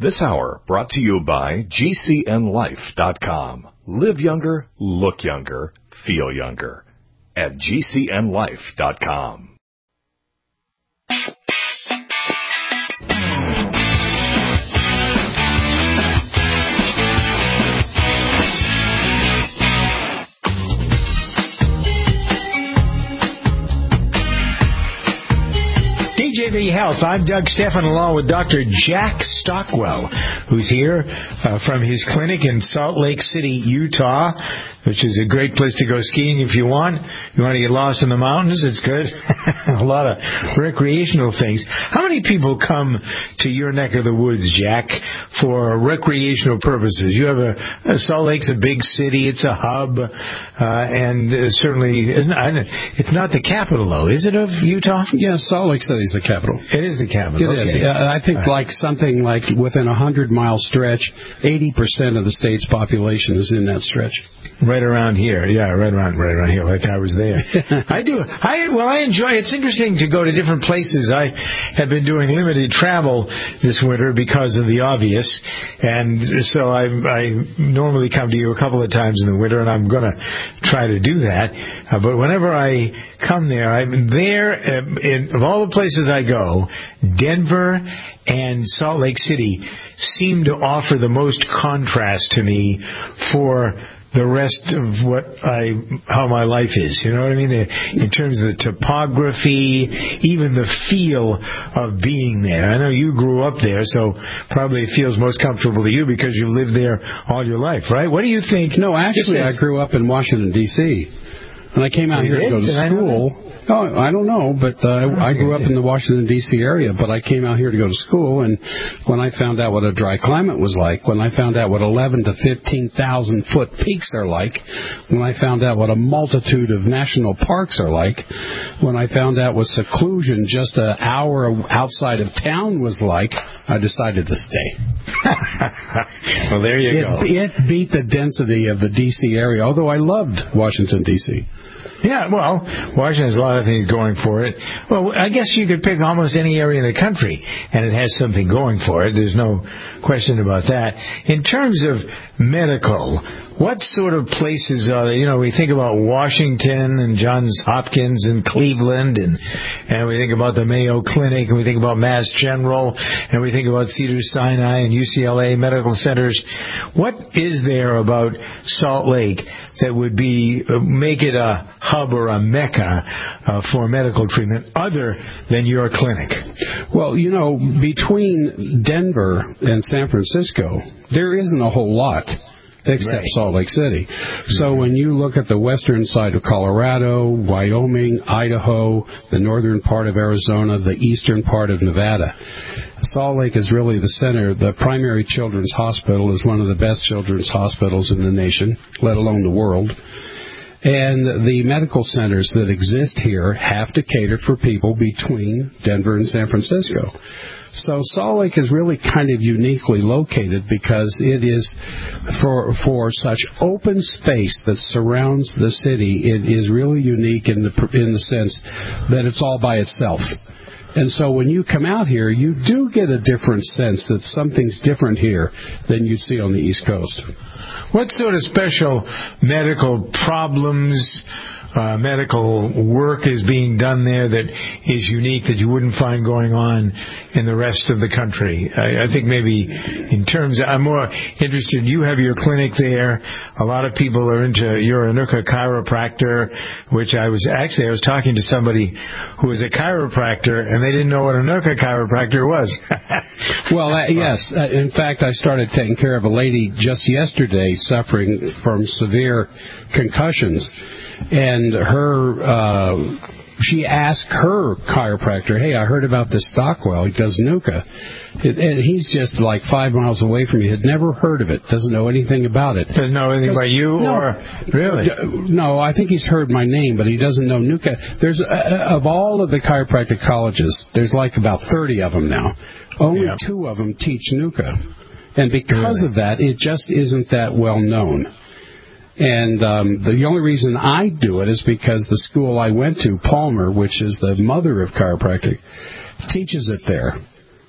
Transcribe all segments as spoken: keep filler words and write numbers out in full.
This hour brought to you by G C N life dot com. Live younger, look younger, feel younger at G C N life dot com. D J V Health. I'm Doug Stephan, along with Doctor Jack Stockwell, who's here uh, from his clinic in Salt Lake City, Utah, which is a great place to go skiing if you want. You want to get lost in the mountains, it's good. A lot of recreational things. How many people come to your neck of the woods, Jack, for recreational purposes? You have a, a Salt Lake's a big city. It's a hub, uh, and uh, certainly it's not, it's not the capital, though, is it, of Utah? Yeah, Salt Lake City is the capital. It is the capital. It okay. is. Yeah, I think like something like within a hundred-mile stretch, eighty percent of the state's population is in that stretch. Right around here, yeah, right around, right around here, like I was there. I do. I well, I enjoy. It's interesting to go to different places. I have been doing limited travel this winter because of the obvious, and so I, I normally come to you a couple of times in the winter, and I'm going to try to do that. Uh, but whenever I come there, I'm there. Uh, in, of all the places I go, Denver and Salt Lake City seem to offer the most contrast to me for the rest of what I, how my life is. You know what I mean? In terms of the topography, even the feel of being there. I know you grew up there, so probably it feels most comfortable to you because you lived there all your life, right? What do you think? No, actually, I grew up in Washington, D C When I came out here to go to school, oh, I don't know, but uh, I grew up in the Washington, D C area, but I came out here to go to school, and when I found out what a dry climate was like, when I found out what eleven to fifteen thousand foot peaks are like, when I found out what a multitude of national parks are like, when I found out what seclusion just an hour outside of town was like, I decided to stay. Well, there you it, go. It beat the density of the D C area, although I loved Washington, D C Yeah, well, Washington has a lot of things going for it. Well, I guess you could pick almost any area in the country, and it has something going for it. There's no question about that. In terms of medical, what sort of places are there? You know, we think about Washington and Johns Hopkins and Cleveland, and, and we think about the Mayo Clinic, and we think about Mass General, and we think about Cedars-Sinai and U C L A medical centers. What is there about Salt Lake that would be uh, make it a hub or a mecca uh, for medical treatment other than your clinic? Well, you know, between Denver and San Francisco, there isn't a whole lot except right. Salt Lake City. So mm-hmm. when you look at the western side of Colorado, Wyoming, Idaho, the northern part of Arizona, the eastern part of Nevada, Salt Lake is really the center. The primary children's hospital is one of the best children's hospitals in the nation, let alone the world. And the medical centers that exist here have to cater for people between Denver and San Francisco. So Salt Lake is really kind of uniquely located because it is for for such open space that surrounds the city. It is really unique in the in the sense that it's all by itself. And so when you come out here, you do get a different sense that something's different here than you'd see on the East Coast. What sort of special medical problems, uh, medical work is being done there that is unique that you wouldn't find going on in the rest of the country? I, I think maybe in terms of, I'm more interested, you have your clinic there. A lot of people are into, you're a Inuka chiropractor, which I was, actually I was talking to somebody who was a chiropractor and they didn't know what a Inuka chiropractor was. Well, uh, yes. Uh, in fact, I started taking care of a lady just yesterday suffering from severe concussions. And her, uh, she asked her chiropractor, hey, I heard about this Stockwell. He does Inuka. And he's just like five miles away from me. Had never heard of it. Doesn't know anything about it. Doesn't know anything about you? No, or really? No, I think he's heard my name, but he doesn't know Inuka. There's, uh, of all of the chiropractic colleges, there's like about thirty of them now. Only yeah. two of them teach Inuka. And because really? of that, it just isn't that well known. And um, the only reason I do it is because the school I went to, Palmer, which is the mother of chiropractic, teaches it there.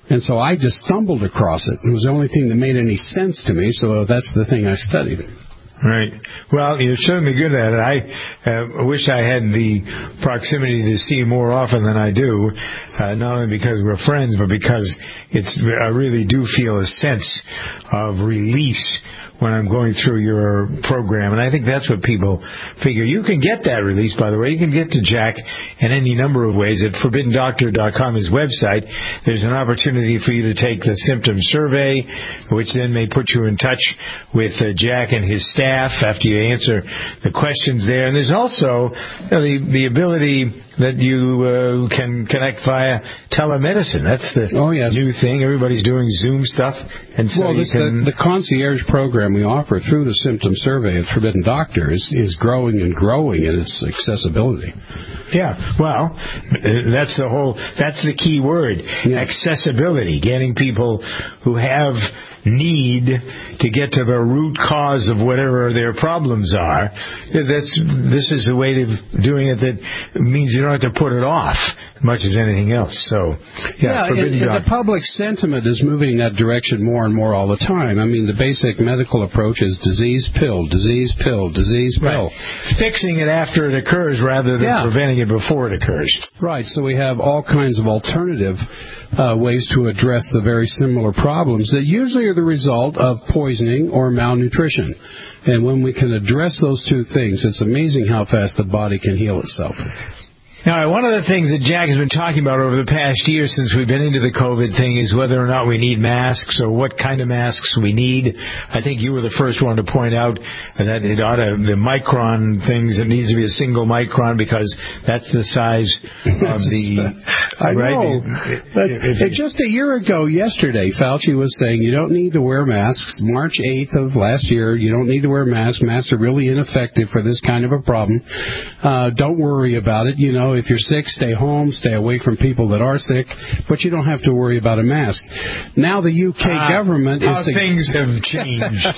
And so I just stumbled across it. It was the only thing that made any sense to me, so that's the thing I studied. Right. Well, you're certainly good at it. I uh, wish I had the proximity to see you more often than I do, uh, not only because we're friends, but because it's I really do feel a sense of release when I'm going through your program. And I think that's what people figure. You can get that release, by the way. You can get to Jack in any number of ways. At forbidden doctor dot com, his website, there's an opportunity for you to take the symptom survey, which then may put you in touch with uh, Jack and his staff after you answer the questions there. And there's also you know, the, the ability that you uh, can connect via telemedicine. That's the oh, yes. new thing. Everybody's doing Zoom stuff. And so well, you this, can... the, the concierge program we offer through the symptom survey at Forbidden Doctor is, is growing and growing in its accessibility. Yeah, well, that's the whole, that's the key word, yes. Accessibility, getting people who have need to get to the root cause of whatever their problems are. That's this is the way of doing it that means you don't have to put it off as much as anything else. So, yeah, yeah and, and the public sentiment is moving in that direction more and more all the time. I mean, the basic medical approach is disease pill, disease pill, disease pill. Right. Fixing it after it occurs rather than yeah. preventing it before it occurs. Right, so we have all kinds of alternative uh, ways to address the very similar problems that usually are the result of poisoning or malnutrition. And when we can address those two things, it's amazing how fast the body can heal itself. Now, one of the things that Jack has been talking about over the past year since we've been into the COVID thing is whether or not we need masks or what kind of masks we need. I think you were the first one to point out that it ought to, the micron things, it needs to be a single micron because that's the size of the... I right? know. That's, if, if, just a year ago, yesterday, Fauci was saying you don't need to wear masks. March eighth of last year, you don't need to wear masks. Masks are really ineffective for this kind of a problem. Uh, don't worry about it. You know, if you're sick, stay home, stay away from people that are sick, but you don't have to worry about a mask. Now the U K uh, government how is... How things have changed.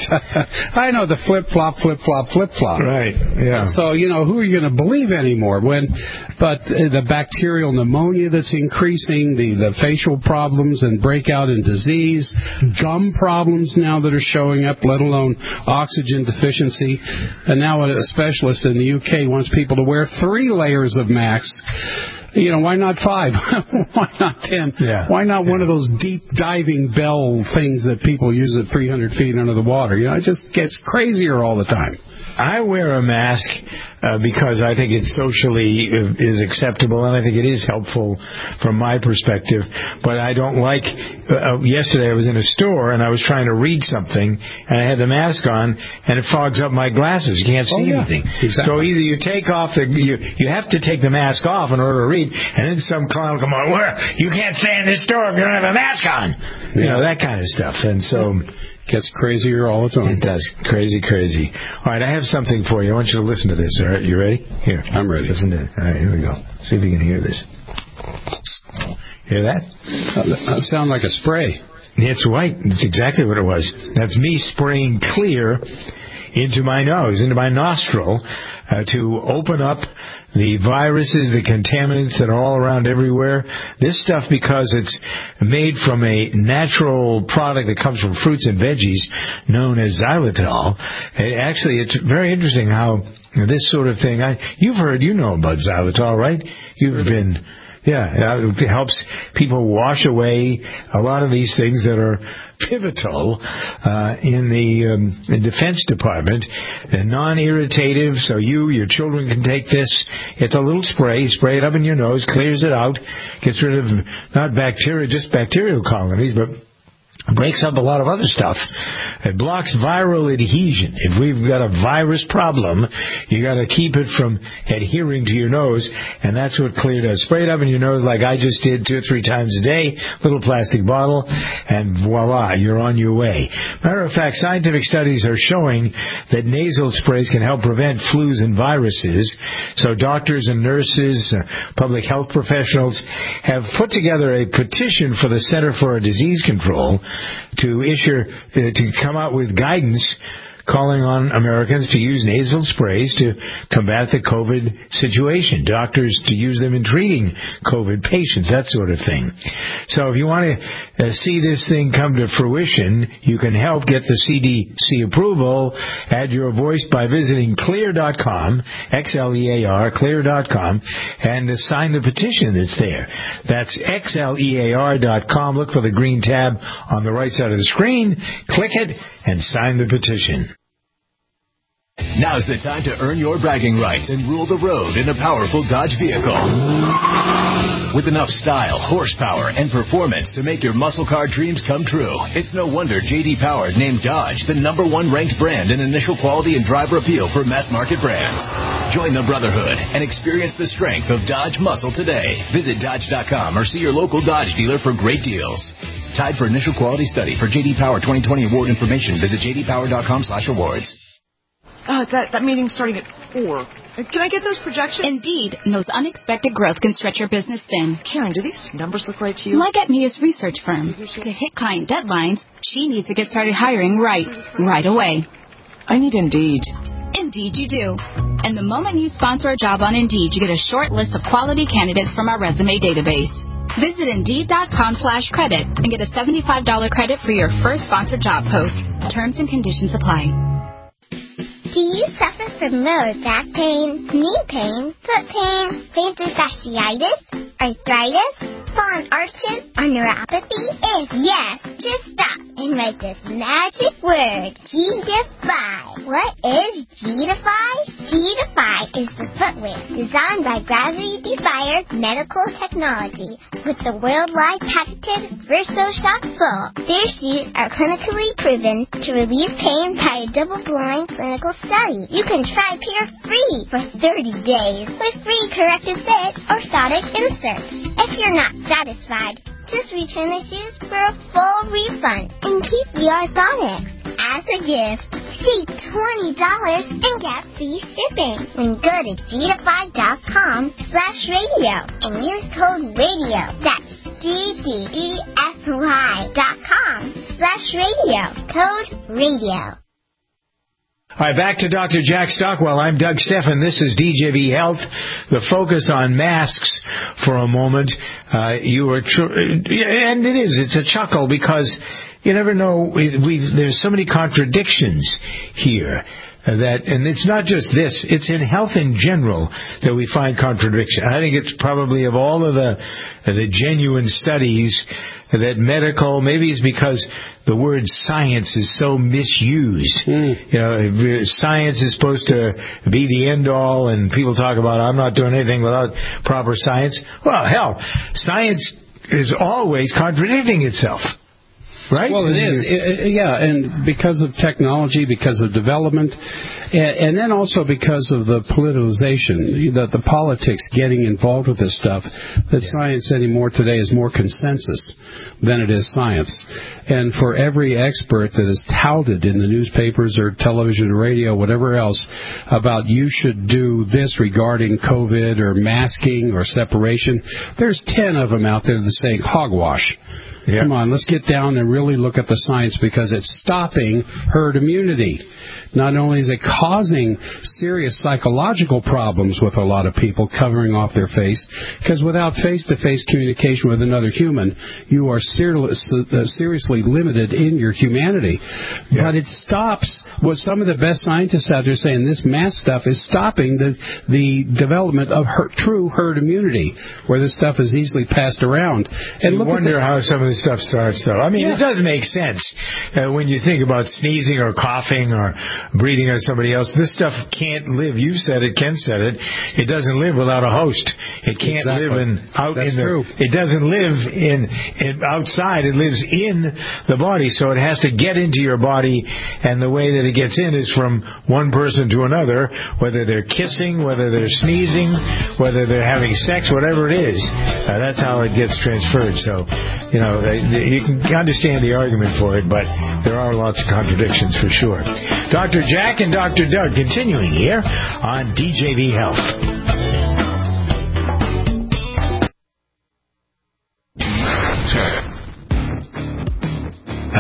I know, the flip-flop, flip-flop, flip-flop. Right, yeah. So, you know, who are you going to believe anymore? When, But uh, the bacterial pneumonia that's increasing, the, the facial problems and breakout in disease, gum problems now that are showing up, let alone oxygen deficiency. And now a specialist in the U K wants people to wear three layers of masks. You know, why not five? Why not ten? Yeah. Why not yeah. one of those deep diving bell things that people use at three hundred feet under the water? You know, it just gets crazier all the time. I wear a mask uh, because I think it socially is acceptable, and I think it is helpful from my perspective. But I don't like... Uh, yesterday I was in a store, and I was trying to read something, and I had the mask on, and it fogs up my glasses. You can't see oh, yeah. anything. Exactly. So either you take off the... You, you have to take the mask off in order to read, and then some clown will come on, where you can't stay in this store if you don't have a mask on. You yeah. know, that kind of stuff. And so... Gets crazier all the time. It does. Crazy, crazy. All right, I have something for you. I want you to listen to this. All right, you ready? Here. I'm ready. Listen to it. All right, here we go. See if you can hear this. Hear that? Uh, that sounds like a spray. It's right. It's exactly what it was. That's me spraying clear into my nose, into my nostril, uh, to open up the viruses, the contaminants that are all around everywhere. This stuff, because it's made from a natural product that comes from fruits and veggies known as xylitol. Actually, it's very interesting how this sort of thing, I, you've heard, you know about xylitol, right? You've been... Yeah, it helps people wash away a lot of these things that are pivotal uh, in the um, in Defense Department. They're non-irritative, so you, your children can take this. It's a little spray. Spray it up in your nose, clears it out, gets rid of not bacteria, just bacterial colonies, but breaks up a lot of other stuff. It blocks viral adhesion. If we've got a virus problem, you got to keep it from adhering to your nose, and that's what Clear does. Spray it up in your nose like I just did two or three times a day, little plastic bottle, and voila, you're on your way. Matter of fact, scientific studies are showing that nasal sprays can help prevent flus and viruses, so doctors and nurses, uh, public health professionals have put together a petition for the Center for Disease Control to issue, uh, to come out with guidance calling on Americans to use nasal sprays to combat the COVID situation, doctors to use them in treating COVID patients, that sort of thing. So if you want to uh, see this thing come to fruition, you can help get the C D C approval. Add your voice by visiting clear dot com, X L E A R, clear dot com, and uh, sign the petition that's there. That's X L E A R dot com. Look for the green tab on the right side of the screen. Click it and sign the petition. Now's the time to earn your bragging rights and rule the road in a powerful Dodge vehicle. With enough style, horsepower, and performance to make your muscle car dreams come true, it's no wonder J D Power named Dodge the number one ranked brand in initial quality and driver appeal for mass market brands. Join the brotherhood and experience the strength of Dodge muscle today. Visit Dodge dot com or see your local Dodge dealer for great deals. Tied for initial quality study. For J D Power twenty twenty award information, visit J D Power dot com slash awards. Uh, that, that meeting's starting at four. Can I get those projections? Indeed knows unexpected growth can stretch your business thin. Karen, do these numbers look right to you? Like at Mia's research firm. To hit client deadlines, she needs to get started hiring right, right away. I need Indeed. Indeed you do. And the moment you sponsor a job on Indeed, you get a short list of quality candidates from our resume database. Visit Indeed dot com slash credit and get a seventy-five dollars credit for your first sponsored job post. Terms and conditions apply. Do you suffer from lower back pain, knee pain, foot pain, plantar fasciitis, arthritis, fallen arches, or neuropathy? If yes, just stop and write this magic word, G-Defy. What is G-Defy? G-Defy is the footwear designed by Gravity Defier Medical Technology with the worldwide patented Verso Shock Full. Their shoes are clinically proven to relieve pain by a double-blind clinical study. You can try a pair free for thirty days with free corrective fit orthotic inserts. If you're not satisfied, just return the shoes for a full refund and keep the orthotics. As a gift, save twenty dollars and get free shipping when go to G Defy dot com slash radio and use code radio. That's G D E F Y dot com slash radio. Code radio. All right, back to Doctor Jack Stockwell. I'm Doug Steffen. This is D J V Health. The focus on masks for a moment. Uh, you are, tr- and it is. It's a chuckle because you never know. We've, there's so many contradictions here. That, and it's not just this, it's in health in general that we find contradiction. I think it's probably of all of the the genuine studies that medical, maybe it's because the word science is so misused. Mm. You know, science is supposed to be the end all, and people talk about, I'm not doing anything without proper science. Well, hell, science is always contradicting itself. Right? Well, it is. It, it, yeah, and because of technology, because of development, and, and then also because of the politicization, the, the politics getting involved with this stuff, that yeah. Science anymore today is more consensus than it is science. And for every expert that is touted in the newspapers or television, radio, whatever else, about you should do this regarding COVID or masking or separation, there's ten of them out there that are saying hogwash. Yeah. Come on, let's get down and really look at the science because it's stopping herd immunity. Not only is it causing serious psychological problems with a lot of people covering off their face, because without face-to-face communication with another human, you are ser- uh, seriously limited in your humanity. Yeah. But it stops what some of the best scientists out there saying this mask stuff is stopping the, the development of her- true herd immunity, where this stuff is easily passed around. And you look wonder at the- how some of this stuff starts, though. I mean, yeah. It does make sense uh, when you think about sneezing or coughing or breathing on somebody else. This stuff can't live. You said it, Ken said it. It doesn't live without a host. It can't exactly. live in out That's in the. True. It doesn't live in, in outside. It lives in the body, so it has to get into your body. And the way that it gets in is from one person to another, whether they're kissing, whether they're sneezing, whether they're having sex, whatever it is. Uh, that's how it gets transferred. So, you know, they, they, you can understand the argument for it, but there are lots of contradictions for sure. Doctor Jack and Doctor Doug continuing here on D J V Health.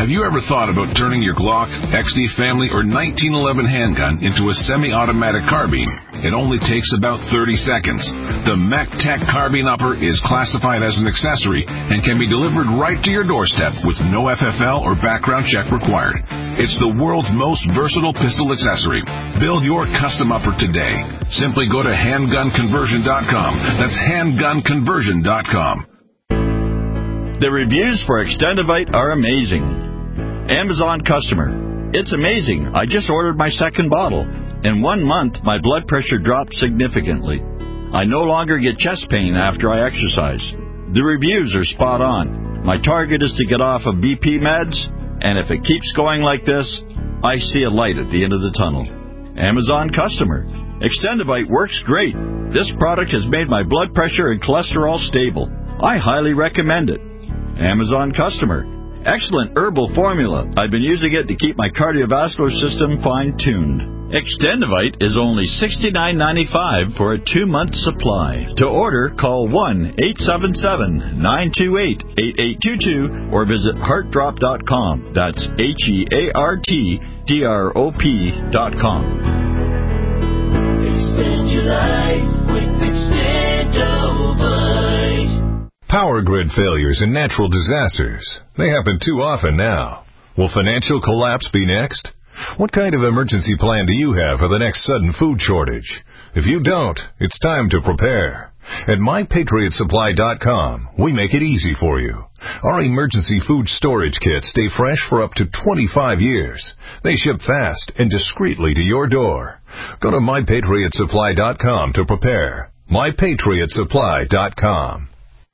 Have you ever thought about turning your Glock, X D Family, or nineteen eleven handgun into a semi-automatic carbine? It only takes about thirty seconds. The MacTech Carbine Upper is classified as an accessory and can be delivered right to your doorstep with no F F L or background check required. It's the world's most versatile pistol accessory. Build your custom upper today. Simply go to handgun conversion dot com. That's handgun conversion dot com. The reviews for Extendivite are amazing. Amazon customer. It's amazing. I just ordered my second bottle. In one month, my blood pressure dropped significantly. I no longer get chest pain after I exercise. The reviews are spot on. My target is to get off of B P meds, and if it keeps going like this, I see a light at the end of the tunnel. Amazon customer. Extendivite works great. This product has made my blood pressure and cholesterol stable. I highly recommend it. Amazon customer. Excellent herbal formula. I've been using it to keep my cardiovascular system fine-tuned. Extendivite is only sixty-nine ninety-five for a two-month supply. To order, call one eight seven seven, nine two eight, eight eight two two or visit heart drop dot com. That's H E A R T D R O P dot com. Extend your life with Extendivite. Power grid failures and natural disasters. They happen too often now. Will financial collapse be next? What kind of emergency plan do you have for the next sudden food shortage? If you don't, it's time to prepare. At my patriot supply dot com, we make it easy for you. Our emergency food storage kits stay fresh for up to twenty-five years. They ship fast and discreetly to your door. Go to my patriot supply dot com to prepare. my patriot supply dot com.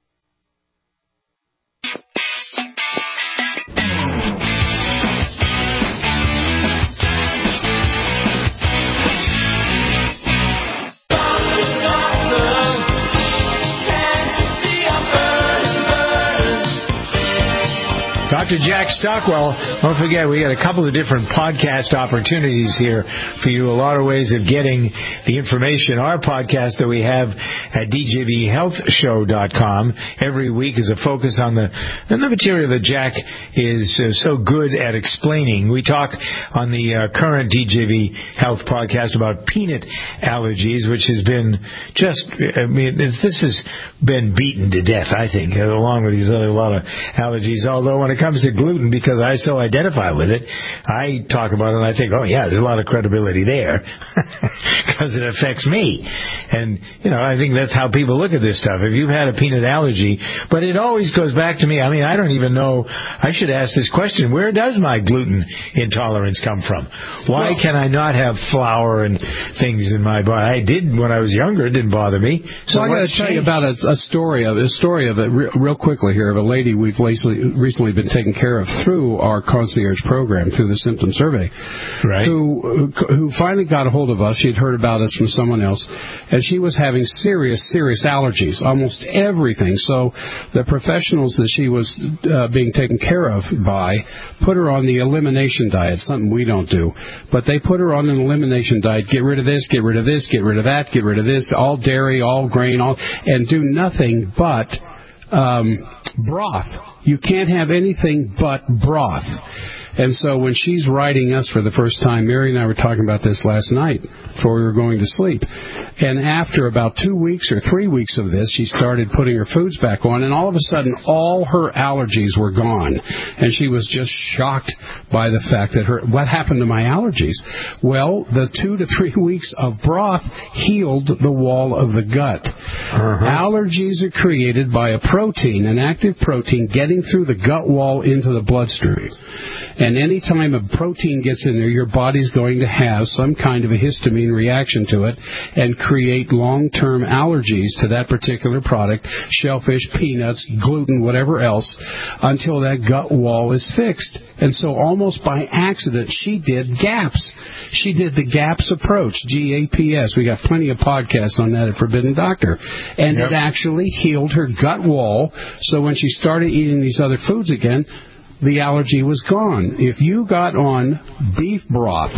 Doctor Jack Stockwell, don't forget, we got a couple of different podcast opportunities here for you, a lot of ways of getting the information. Our podcast that we have at D J V health show dot com every week is a focus on the, on the material that Jack is uh, so good at explaining. We talk on the uh, current D J V Health podcast about peanut allergies, which has been just, I mean, this has been beaten to death, I think, along with these other a lot of allergies, although when it comes to gluten, because I so identify with it, I talk about it and I think, oh yeah, there's a lot of credibility there because it affects me. And, you know, I think that's how people look at this stuff. If you've had a peanut allergy, but it always goes back to me. I mean, I don't even know, I should ask this question, where does my gluten intolerance come from? Why well, can I not have flour and things in my body? I did when I was younger, it didn't bother me. So well, I got to tell you about a, a story of a story of it re- real quickly here of a lady we've recently, recently been taken care of through our concierge program, through the symptom survey, right? Who who finally got a hold of us. She'd heard about us from someone else, and she was having serious, serious allergies, almost everything. So the professionals that she was uh, being taken care of by put her on the elimination diet, something we don't do, but they put her on an elimination diet. Get rid of this, get rid of this, get rid of that, get rid of this, all dairy, all grain, all, and do nothing but um, broth. You can't have anything but broth. And so when she's writing us for the first time, Mary and I were talking about this last night before we were going to sleep. And after about two weeks or three weeks of this, she started putting her foods back on, and all of a sudden, all her allergies were gone. And she was just shocked by the fact that her, what happened to my allergies? Well, the two to three weeks of broth healed the wall of the gut. Uh-huh. Allergies are created by a protein, an active protein, getting through the gut wall into the bloodstream. And any time a protein gets in there, your body's going to have some kind of a histamine reaction to it and create long-term allergies to that particular product, shellfish, peanuts, gluten, whatever else, until that gut wall is fixed. And so almost by accident, she did GAPS. She did the GAPS approach, G A P S. We got plenty of podcasts on that at Forbidden Doctor. And yep. It actually healed her gut wall, so when she started eating these other foods again, the allergy was gone. If you got on beef broth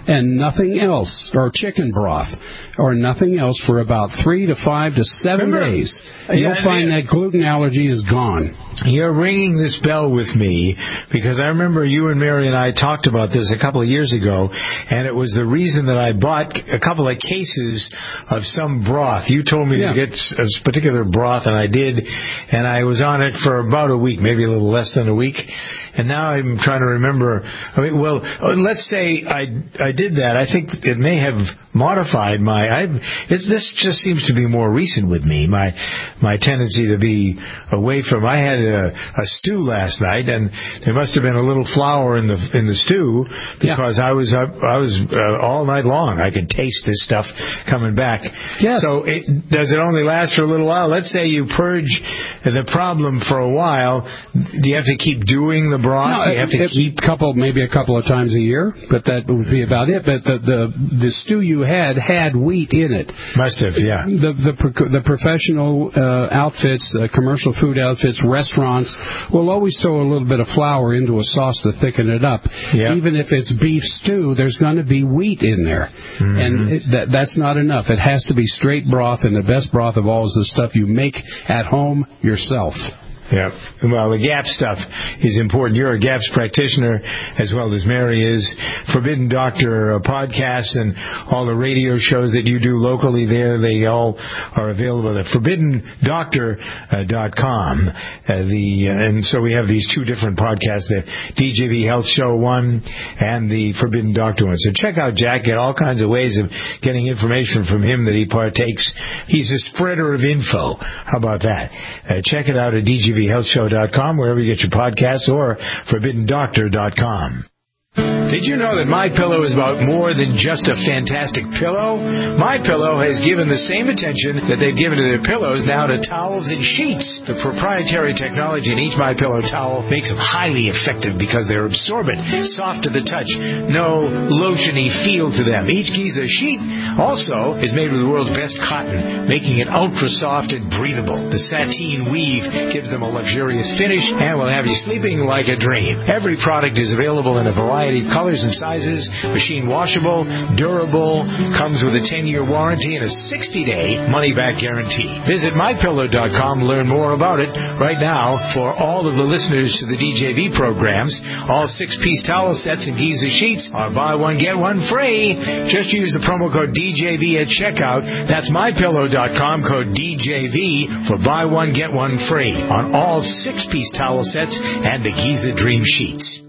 and nothing else, or chicken broth, or nothing else for about three to five to seven Remember, days. yeah, You'll find yeah. that gluten allergy is gone. You're ringing this bell with me because I remember you and Mary and I talked about this a couple of years ago, and it was the reason that I bought a couple of cases of some broth. You told me Yeah. to get a particular broth, and I did, and I was on it for about a week, maybe a little less than a week. And now I'm trying to remember. I mean, well, let's say I I did that. I think it may have modified my. I've, it's, this just seems to be more recent with me. My my tendency to be away from. I had a, a stew last night, and there must have been a little flour in the in the stew because yeah. I was up. I was uh, all night long. I could taste this stuff coming back. Yes. So it, does it only last for a little while? Let's say you purge the problem for a while. Do you have to keep doing the broth? No, you have to it, keep couple, maybe a couple of times a year, but that would be about it. But the the, the stew you had had wheat in it. Must have, yeah. The the, the professional uh, outfits, uh, commercial food outfits, restaurants will always throw a little bit of flour into a sauce to thicken it up. Yeah. Even if it's beef stew, there's going to be wheat in there, mm-hmm. and it, that that's not enough. It has to be straight broth, and the best broth of all is the stuff you make at home yourself. Yeah. Well, the GAPS stuff is important. You're a GAPS practitioner as well as Mary is. Forbidden Doctor uh, podcasts and all the radio shows that you do locally there, they all are available at forbidden doctor dot com. Uh, the, uh, and so we have these two different podcasts, the D J V Health Show one and the Forbidden Doctor one. So check out Jack. Get all kinds of ways of getting information from him that he partakes. He's a spreader of info. How about that? Uh, check it out at D J V health show dot com, wherever you get your podcasts, or forbidden doctor dot com. Did you know that MyPillow is about more than just a fantastic pillow? MyPillow has given the same attention that they've given to their pillows now to towels and sheets. The proprietary technology in each MyPillow towel makes them highly effective because they're absorbent, soft to the touch, no lotiony feel to them. Each Giza sheet also is made with the world's best cotton, making it ultra soft and breathable. The sateen weave gives them a luxurious finish and will have you sleeping like a dream. Every product is available in a variety of colors and sizes, machine washable, durable, comes with a ten-year warranty and a sixty-day money-back guarantee. Visit my pillow dot com to learn more about it. Right now, for all of the listeners to the D J V programs, all six-piece towel sets and Giza sheets are buy one, get one free. Just use the promo code D J V at checkout. That's my pillow dot com, code D J V for buy one, get one free on all six-piece towel sets and the Giza Dream Sheets.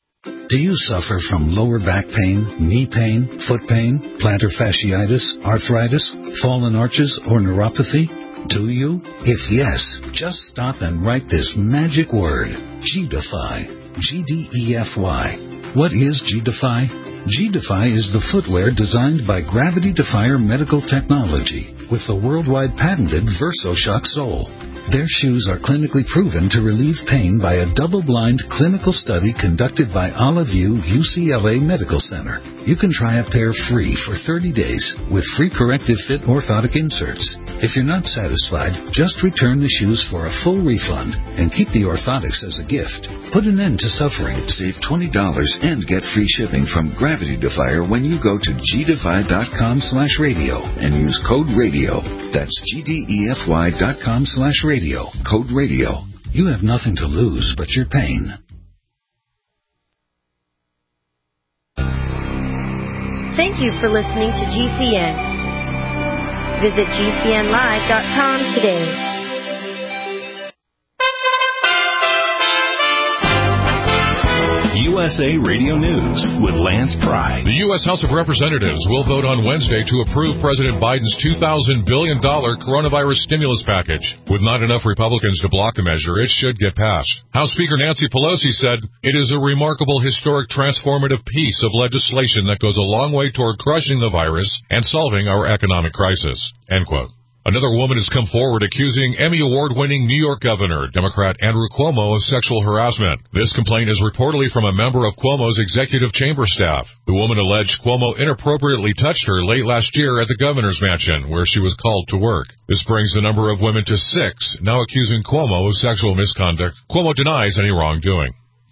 Do you suffer from lower back pain, knee pain, foot pain, plantar fasciitis, arthritis, fallen arches, or neuropathy? Do you? If yes, just stop and write this magic word, G-Defy. G D E F Y. What is G-Defy? G-Defy is the footwear designed by Gravity Defier Medical Technology with the worldwide patented VersoShock sole. Their shoes are clinically proven to relieve pain by a double-blind clinical study conducted by Olive View U C L A Medical Center. You can try a pair free for thirty days with free corrective fit orthotic inserts. If you're not satisfied, just return the shoes for a full refund and keep the orthotics as a gift. Put an end to suffering. Save twenty dollars and get free shipping from Gravity Defier when you go to G Defy dot com slash radio and use code radio. That's G D E F Y dot com slash radio. Code radio. You have nothing to lose but your pain. Thank you for listening to G C N. Visit G C N live dot com today. U S A Radio News with Lance Pry. The U S House of Representatives will vote on Wednesday to approve President Biden's two thousand billion dollars coronavirus stimulus package. With not enough Republicans to block the measure, it should get passed. House Speaker Nancy Pelosi said, "It is a remarkable, historic, transformative piece of legislation that goes a long way toward crushing the virus and solving our economic crisis." End quote. Another woman has come forward accusing Emmy Award-winning New York Governor, Democrat Andrew Cuomo, of sexual harassment. This complaint is reportedly from a member of Cuomo's executive chamber staff. The woman alleged Cuomo inappropriately touched her late last year at the governor's mansion, where she was called to work. This brings the number of women to six, now accusing Cuomo of sexual misconduct. Cuomo denies any wrongdoing.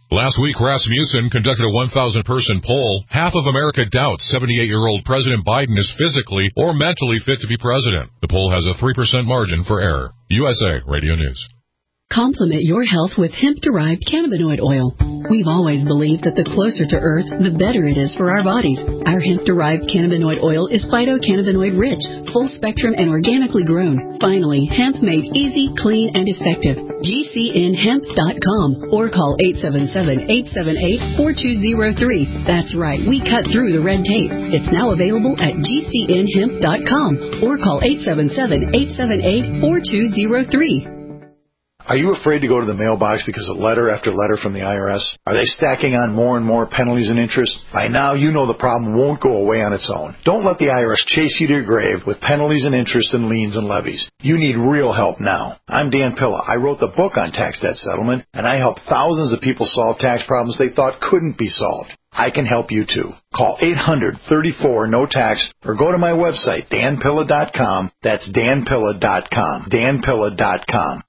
Last week, Rasmussen conducted a one thousand person poll. Half of America doubts seventy-eight-year-old President Biden is physically or mentally fit to be president. The poll has a three percent margin for error. U S A Radio News. Complement your health with hemp-derived cannabinoid oil. We've always believed that the closer to Earth, the better it is for our bodies. Our hemp-derived cannabinoid oil is phytocannabinoid-rich, full-spectrum, and organically grown. Finally, hemp made easy, clean, and effective. G C N hemp dot com or call eight seven seven, eight seven eight, four two zero three. That's right, we cut through the red tape. It's now available at G C N hemp dot com or call eight seven seven, eight seven eight, four two zero three. Are you afraid to go to the mailbox because of letter after letter from the I R S? Are they stacking on more and more penalties and interest? By now, you know the problem won't go away on its own. Don't let the I R S chase you to your grave with penalties and interest and liens and levies. You need real help now. I'm Dan Pilla. I wrote the book on tax debt settlement, and I help thousands of people solve tax problems they thought couldn't be solved. I can help you too. Call eight hundred, thirty-four, no tax or go to my website, dan pilla dot com. That's dan pilla dot com. dan pilla dot com.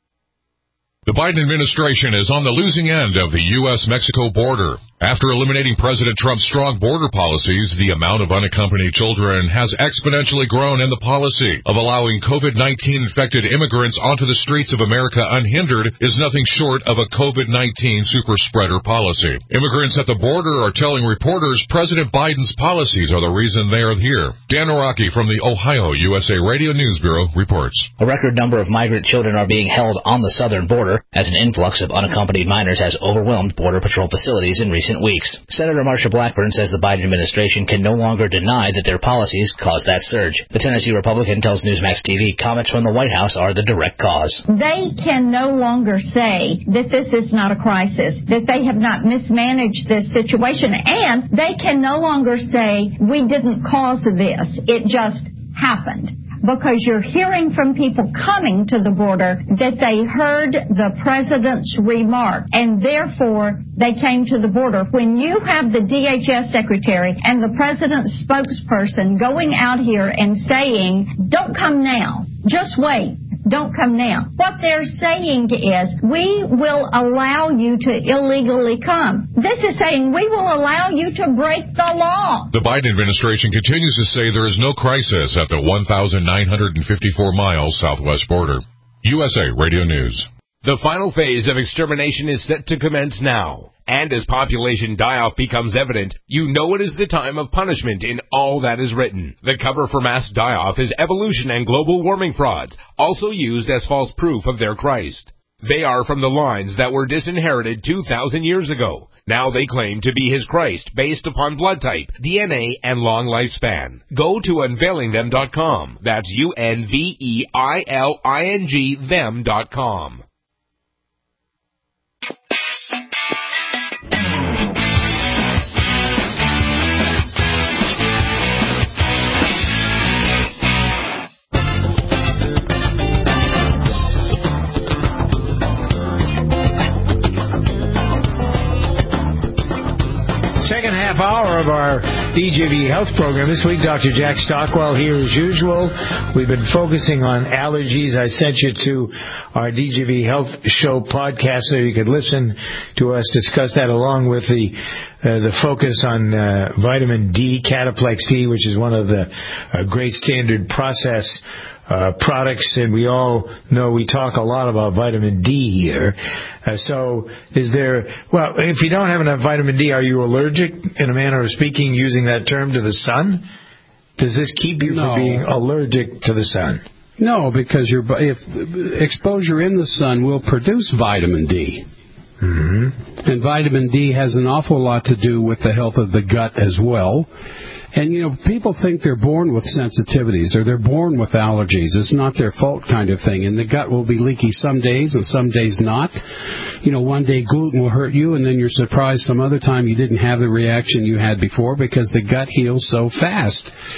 The Biden administration is on the losing end of the U S Mexico border. After eliminating President Trump's strong border policies, the amount of unaccompanied children has exponentially grown, and the policy of allowing COVID nineteen infected immigrants onto the streets of America unhindered is nothing short of a COVID nineteen super spreader policy. Immigrants at the border are telling reporters President Biden's policies are the reason they are here. Dan Araki from the Ohio U S A Radio News Bureau reports. A record number of migrant children are being held on the southern border as an influx of unaccompanied minors has overwhelmed Border Patrol facilities in recent weeks. Senator Marsha Blackburn says the Biden administration can no longer deny that their policies caused that surge. The Tennessee Republican tells Newsmax T V comments from the White House are the direct cause. They can no longer say that this is not a crisis, that they have not mismanaged this situation, and they can no longer say we didn't cause this, it just happened. Because you're hearing from people coming to the border that they heard the president's remark, and therefore they came to the border. When you have the D H S secretary and the president's spokesperson going out here and saying, don't come now, just wait, don't come now. What they're saying is, we will allow you to illegally come. This is saying we will allow you to break the law. The Biden administration continues to say there is no crisis at the one thousand nine hundred fifty-four mile southwest border. U S A Radio News. The final phase of extermination is set to commence now. And as population die-off becomes evident, you know it is the time of punishment in all that is written. The cover for mass die-off is evolution and global warming frauds, also used as false proof of their Christ. They are from the lines that were disinherited two thousand years ago. Now they claim to be his Christ based upon blood type, D N A, and long lifespan. Go to unveiling them dot com. That's U N V E I L I N G them dot com. Second half hour of our D J V Health program. This week, Doctor Jack Stockwell here as usual. We've been focusing on allergies. I sent you to our D J V Health Show podcast so you could listen to us discuss that, along with the uh, the focus on uh, vitamin D, Cataplex D, which is one of the uh, great standard process Uh, products, and we all know we talk a lot about vitamin D here. Uh, so is there, well, if you don't have enough vitamin D, are you allergic, in a manner of speaking, using that term, to the sun? Does this keep you No. from being allergic to the sun? No, because your if exposure in the sun will produce vitamin D. Mm-hmm. And vitamin D has an awful lot to do with the health of the gut as well. And, you know, people think they're born with sensitivities or they're born with allergies. It's not their fault kind of thing. And the gut will be leaky some days and some days not. You know, one day gluten will hurt you, and then you're surprised some other time you didn't have the reaction you had before because the gut heals so fast.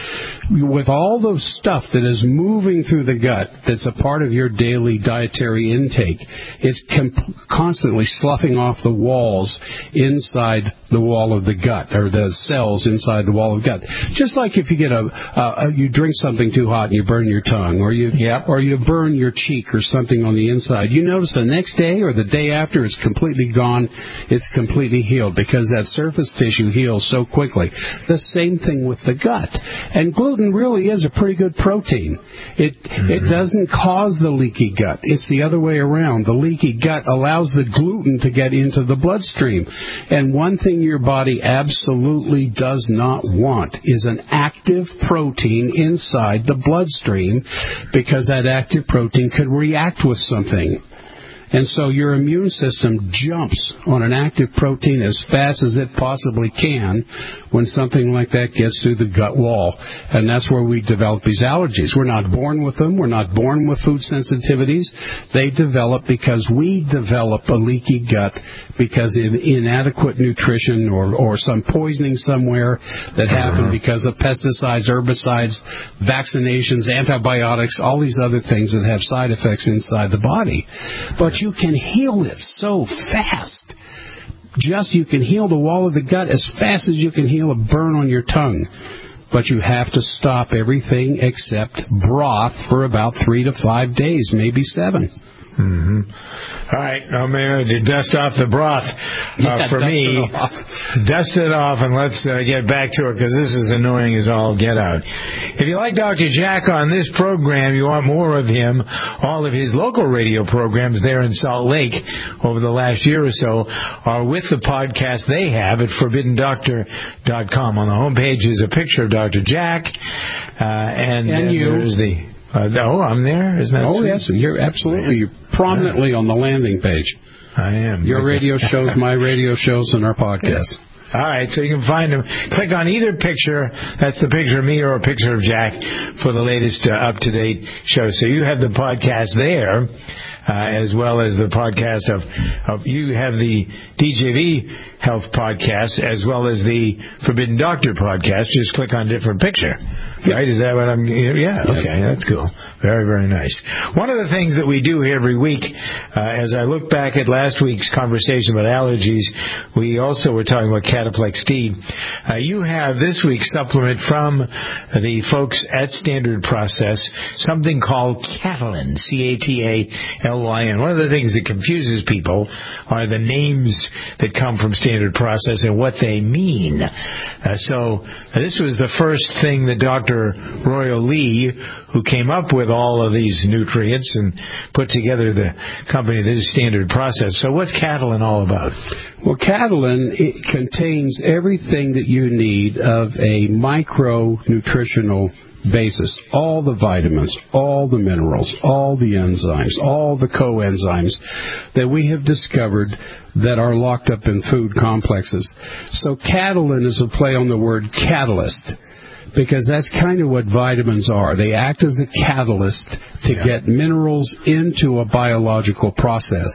with all the stuff that is moving through the gut that's a part of your daily dietary intake, it's com- constantly sloughing off the walls inside the wall of the gut, or the cells inside the wall of the gut. Just like if you get a, uh, you drink something too hot and you burn your tongue, or you yep. or you burn your cheek or something on the inside. You notice the next day or the day after it's completely gone, it's completely healed because that surface tissue heals so quickly. The same thing with the gut. And gluten really is a pretty good protein. It mm-hmm. it doesn't cause the leaky gut. It's the other way around. The leaky gut allows the gluten to get into the bloodstream. And one thing your body absolutely does not want is an active protein inside the bloodstream, because that active protein could react with something. And so your immune system jumps on an active protein as fast as it possibly can when something like that gets through the gut wall. And that's where we develop these allergies. We're not born with them. We're not born with food sensitivities. They develop because we develop a leaky gut because of inadequate nutrition or, or some poisoning somewhere that happened because of pesticides, herbicides, vaccinations, antibiotics, all these other things that have side effects inside the body. But you can heal it so fast. Just you can heal the wall of the gut as fast as you can heal a burn on your tongue. But you have to stop everything except broth for about three to five days, maybe seven. Mm-hmm. All right, I'm going to dust off the broth uh, yeah, for dust me. It off. Dust it off, and let's uh, get back to it, because this is annoying as all get out. If you like Doctor Jack on this program, you want more of him, all of his local radio programs there in Salt Lake over the last year or so are with the podcast they have at forbidden doctor dot com. On the homepage is a picture of Doctor Jack, uh, and, and, and you. there's the... Uh, oh, I'm there? Isn't that Oh, sweet? yes. You're absolutely. You're prominently on the landing page. I am. Your radio shows, my radio shows, and our podcast. All right, so you can find them. Click on either picture. That's the picture of me or a picture of Jack for the latest uh, up-to-date show. So you have the podcast there, uh, as well as the podcast of, of you have the D J V Health podcast, as well as the Forbidden Doctor podcast. Just click on different picture. Right? Is that what I'm... Yeah, okay, yes. That's cool. Very, very nice. One of the things that we do here every week, uh, as I look back at last week's conversation about allergies, we also were talking about Cataplex D. Uh, you have this week's supplement from the folks at Standard Process, something called Catalin, C A T A L Y N. One of the things that confuses people are the names that come from Standard Process and what they mean. Uh, so uh, this was the first thing that Doctor Royal Lee, who came up with all of these nutrients and put together the company that is Standard Process. So what's Catalin all about? Well, Catalin, it contains everything that you need of a micronutritional basis. All the vitamins, all the minerals, all the enzymes, all the coenzymes that we have discovered that are locked up in food complexes. So Catalin is a play on the word catalyst, because that's kind of what vitamins are. They act as a catalyst to yeah. get minerals into a biological process.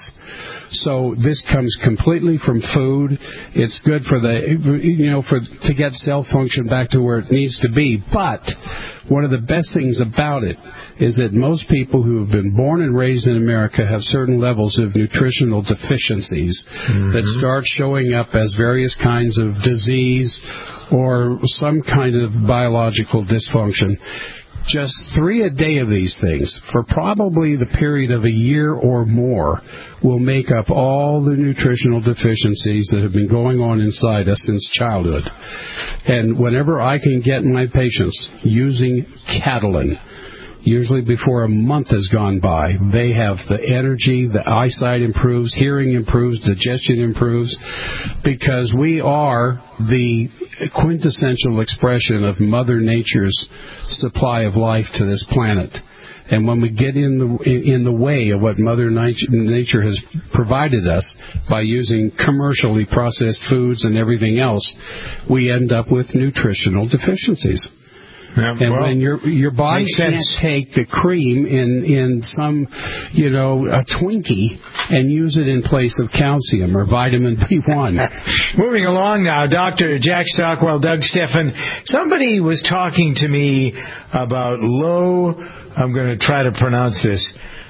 So this comes completely from food. It's good for the, you know, for to get cell function back to where it needs to be. But one of the best things about it is that most people who have been born and raised in America have certain levels of nutritional deficiencies mm-hmm. that start showing up as various kinds of disease or some kind of biological dysfunction. Just three a day of these things, for probably the period of a year or more, will make up all the nutritional deficiencies that have been going on inside us since childhood. And whenever I can get my patients using Catalin, usually before a month has gone by, they have the energy, the eyesight improves, hearing improves, digestion improves, because we are the quintessential expression of Mother Nature's supply of life to this planet. And when we get in the in the way of what Mother Nature has provided us by using commercially processed foods and everything else, we end up with nutritional deficiencies. Yeah, and well, when your your body can't sense. take the cream in in some, you know, a Twinkie and use it in place of calcium or vitamin B one. Moving along now, Doctor Jack Stockwell, Doug Steffen. Somebody was talking to me about low, I'm going to try to pronounce this,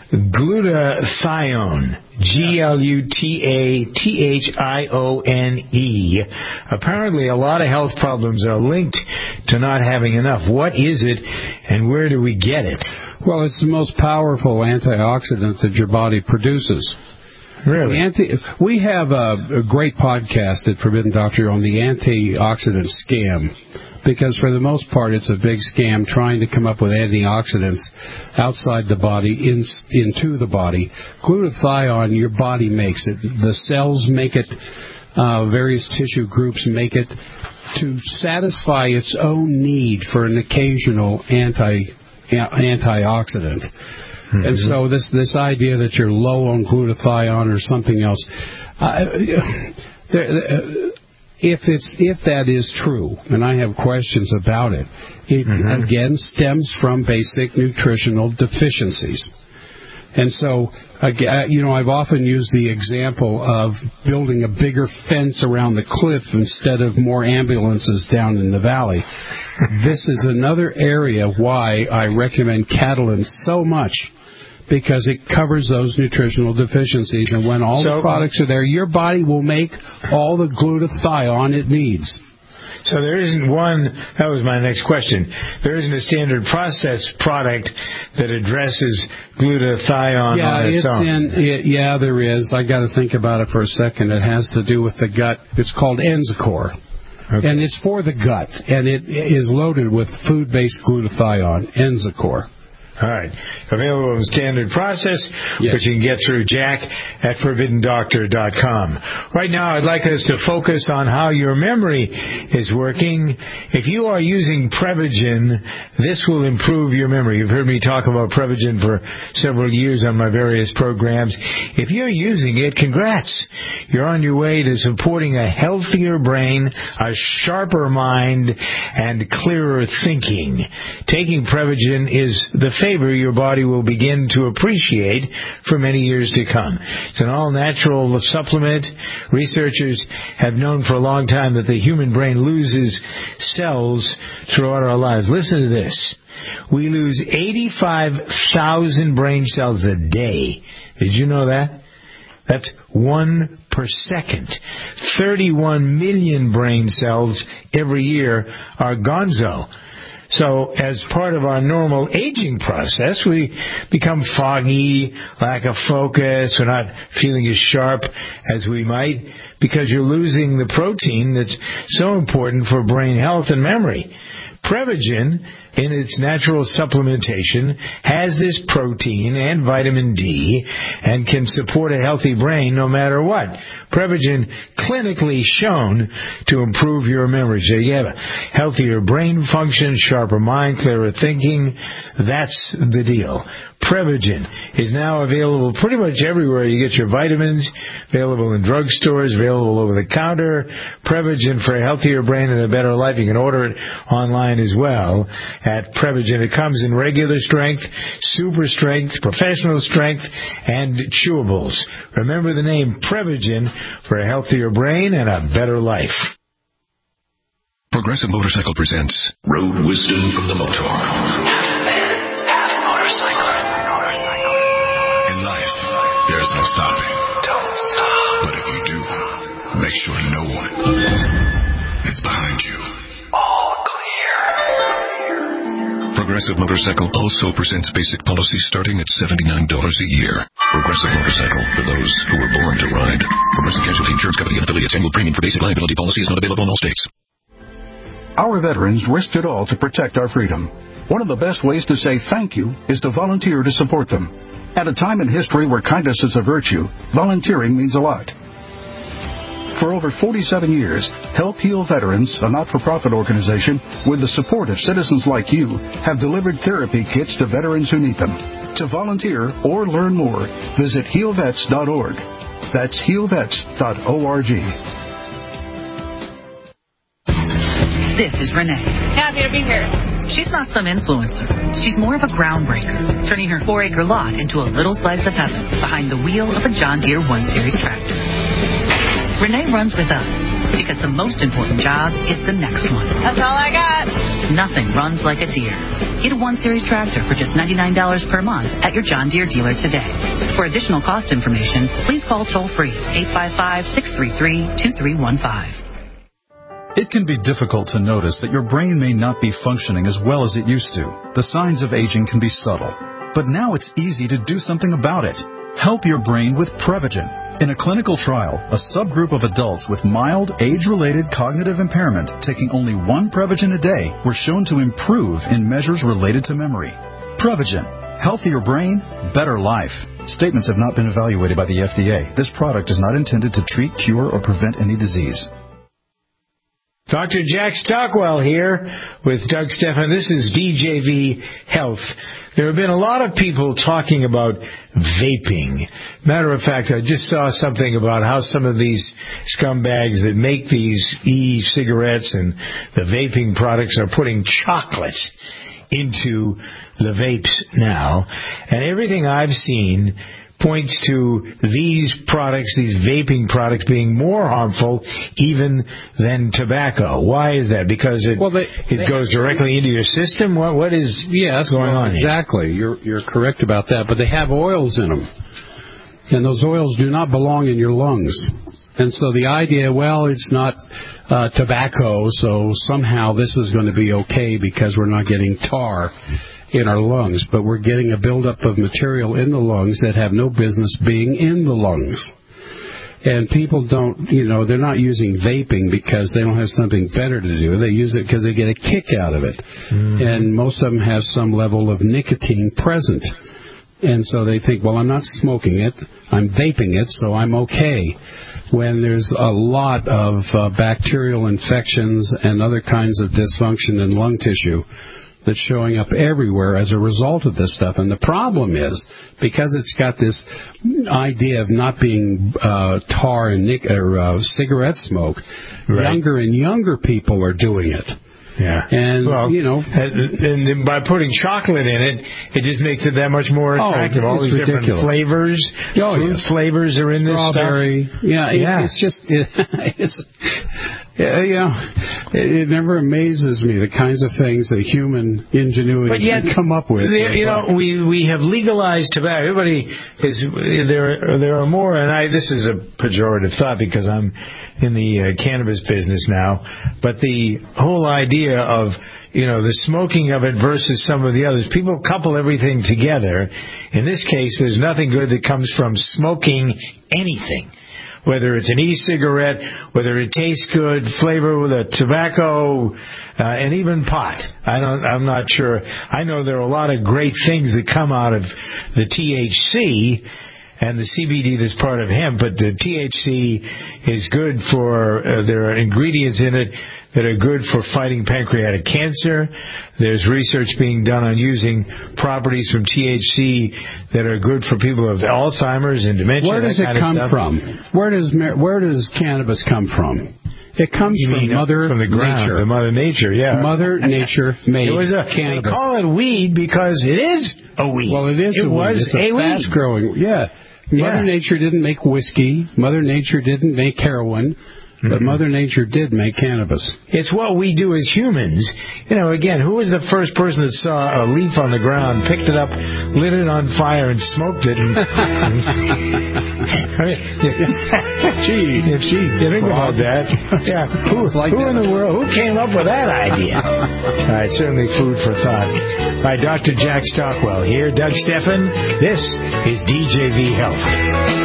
glutathione. G L U T A T H I O N E. Apparently, a lot of health problems are linked to not having enough. What is it, and where do we get it? Well, it's the most powerful antioxidant that your body produces. Really? The anti- we have a, a great podcast at Forbidden Doctor on the antioxidant scam. Because for the most part, it's a big scam trying to come up with antioxidants outside the body, in, into the body. Glutathione, your body makes it. The cells make it. Uh, various tissue groups make it to satisfy its own need for an occasional anti antioxidant. Mm-hmm. And so this this idea that you're low on glutathione or something else. Uh, there, there, If it's if that is true, and I have questions about it, it mm-hmm. again stems from basic nutritional deficiencies. And so, you know, I've often used the example of building a bigger fence around the cliff instead of more ambulances down in the valley. This is another area why I recommend Catalin so much. Because it covers those nutritional deficiencies. And when all so, the products are there, your body will make all the glutathione it needs. So there isn't one, that was my next question, there isn't a standard process product that addresses glutathione yeah, on its, it's own. In, it, yeah, there is. I got to think about it for a second. It has to do with the gut. It's called Enzicor. Okay. And it's for the gut. And it is loaded with food-based glutathione, Enzicor. All right. Available in standard process, yes. which you can get through Jack at forbidden doctor dot com. Right now, I'd like us to focus on how your memory is working. If you are using Prevagen, this will improve your memory. You've heard me talk about Prevagen for several years on my various programs. If you're using it, congrats. You're on your way to supporting a healthier brain, a sharper mind, and clearer thinking. Taking Prevagen is the favor your body will begin to appreciate for many years to come. It's an all-natural supplement. Researchers have known for a long time that the human brain loses cells throughout our lives. Listen to this. We lose eighty-five thousand brain cells a day. Did you know that? That's one per second. thirty-one million brain cells every year are gonzo. So as part of our normal aging process, we become foggy, lack of focus, we're not feeling as sharp as we might because you're losing the protein that's so important for brain health and memory. Prevagen, in its natural supplementation, has this protein and vitamin D and can support a healthy brain no matter what. Prevagen clinically shown to improve your memory. So you have a healthier brain function, sharper mind, clearer thinking. That's the deal. Prevagen is now available pretty much everywhere you get your vitamins, available in drugstores, available over the counter. Prevagen for a healthier brain and a better life. You can order it online as well at Prevagen. It comes in regular strength, super strength, professional strength, and chewables. Remember the name Prevagen for a healthier brain and a better life. Progressive Motorcycle presents Road Wisdom from the Motor. Half man, half motorcycler. Motorcycle. In life, there's no stopping. Don't stop. But if you do, make sure no one is behind you. All clear. Progressive Motorcycle also presents basic policies starting at seventy-nine dollars a year. Progressive Motorcycle, for those who were born to ride. Progressive Casualty Insurance Company and affiliates. Annual premium for basic liability policy is not available in all states. Our veterans risked it all to protect our freedom. One of the best ways to say thank you is to volunteer to support them. At a time in history where kindness is a virtue, volunteering means a lot. For over forty-seven years, Help Heal Veterans, a not-for-profit organization with the support of citizens like you, have delivered therapy kits to veterans who need them. To volunteer or learn more, visit heal vets dot org. That's heal vets dot org. This is Renee. Happy to be here. She's not some influencer. She's more of a groundbreaker, turning her four-acre lot into a little slice of heaven behind the wheel of a John Deere one series tractor. Renee runs with us because the most important job is the next one. That's all I got. Nothing runs like a Deere. Get a one series tractor for just ninety-nine dollars per month at your John Deere dealer today. For additional cost information, please call toll-free eight five five, six three three, two three one five. It can be difficult to notice that your brain may not be functioning as well as it used to. The signs of aging can be subtle. But now it's easy to do something about it. Help your brain with Prevagen. In a clinical trial, a subgroup of adults with mild age-related cognitive impairment taking only one Prevagen a day were shown to improve in measures related to memory. Prevagen. Healthier brain, better life. Statements have not been evaluated by the F D A. This product is not intended to treat, cure, or prevent any disease. Doctor Jack Stockwell here with Doug Stephan. This is D J V Health. There have been a lot of people talking about vaping. Matter of fact, I just saw something about how some of these scumbags that make these e-cigarettes and the vaping products are putting chocolate into the vapes now. And everything I've seen points to these products, these vaping products, being more harmful even than tobacco. Why is that? Because it well, they, it they goes directly into your system? What What is yes, going well, on exactly. here? You're, you're correct about that. But they have oils in them. And those oils do not belong in your lungs. And so the idea, well, it's not uh, tobacco, so somehow this is going to be okay because we're not getting tar in our lungs, but we're getting a buildup of material in the lungs that have no business being in the lungs. And people don't, you know, they're not using vaping because they don't have something better to do. They use it because they get a kick out of it. Mm-hmm. And most of them have some level of nicotine present. And so they think, well, I'm not smoking it, I'm vaping it, so I'm okay. When there's a lot of uh, bacterial infections and other kinds of dysfunction in lung tissue that's showing up everywhere as a result of this stuff. And the problem is, because it's got this idea of not being uh, tar and nic- or uh, cigarette smoke, right. Younger and younger people are doing it. Yeah. And, well, you know. And, and by putting chocolate in it, it just makes it that much more attractive. Oh, all these ridiculous. different flavors, oh, fruit yes. flavors are in Strawberry. this stuff. Yeah, it, yeah. It's just, it, it's, you know, it, it never amazes me the kinds of things that human ingenuity but yet, can come up with. There, you know, we, we have legalized tobacco. Everybody is, there, there are more, and I, this is a pejorative thought because I'm in the uh, cannabis business now, but the whole idea of, you know, the smoking of it versus some of the others, people couple everything together. In this case, there's nothing good that comes from smoking anything, whether it's an e-cigarette, whether it tastes good, flavor with a tobacco, uh, and even pot. I don't, I'm not sure. I know there are a lot of great things that come out of the T H C and the C B D that's part of hemp, but the T H C is good for, uh, there are ingredients in it that are good for fighting pancreatic cancer. There's research being done on using properties from T H C that are good for people who have Alzheimer's and dementia. Where does it come from? Where does where does cannabis come from? It comes you from mean Mother from the ground, Nature. The Mother Nature, yeah. Mother Nature made it was a, cannabis. They call it weed because it is a weed. Well, it is it a was weed. It's a, a fast weed. growing. Yeah. Mother yeah. Nature didn't make whiskey. Mother Nature didn't make heroin. But mm-hmm. Mother Nature did make cannabis. It's what we do as humans. You know, again, who was the first person that saw a leaf on the ground, picked it up, lit it on fire, and smoked it? And gee, if she think about that, yeah, who, like who that. in the world, who came up with that idea? All right, certainly food for thought. All right, Doctor Jack Stockwell here, Doug Stephan. This is D J V Health.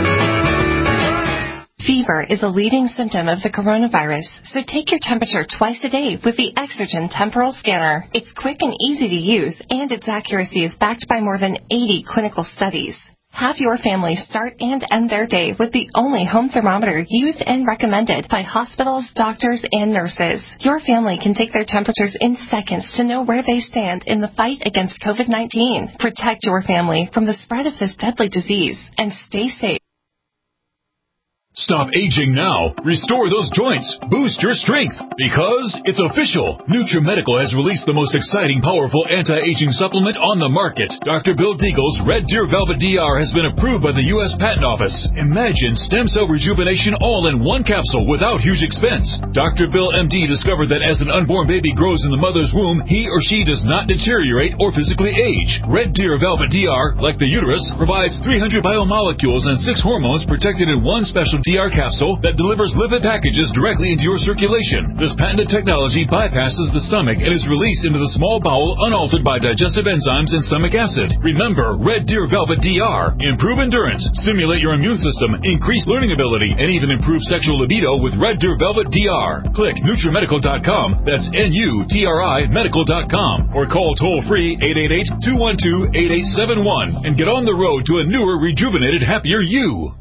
Fever is a leading symptom of the coronavirus, so take your temperature twice a day with the Exergen Temporal Scanner. It's quick and easy to use, and its accuracy is backed by more than eighty clinical studies. Have your family start and end their day with the only home thermometer used and recommended by hospitals, doctors, and nurses. Your family can take their temperatures in seconds to know where they stand in the fight against COVID nineteen. Protect your family from the spread of this deadly disease and stay safe. Stop aging now. Restore those joints. Boost your strength. Because it's official. NutriMedical has released the most exciting, powerful anti-aging supplement on the market. Doctor Bill Deagle's Red Deer Velvet D R has been approved by the U S Patent Office. Imagine stem cell rejuvenation all in one capsule without huge expense. Doctor Bill M D discovered that as an unborn baby grows in the mother's womb, he or she does not deteriorate or physically age. Red Deer Velvet D R, like the uterus, provides three hundred biomolecules and six hormones protected in one special D R capsule that delivers lipid packages directly into your circulation. This patented technology bypasses the stomach and is released into the small bowel unaltered by digestive enzymes and stomach acid. Remember, Red Deer Velvet D R. Improve endurance, stimulate your immune system, increase learning ability, and even improve sexual libido with Red Deer Velvet D R. Click NutriMedical dot com, that's N U T R I medical dot com, or call toll-free eight eight eight, two one two, eight eight seven one and get on the road to a newer, rejuvenated, happier you.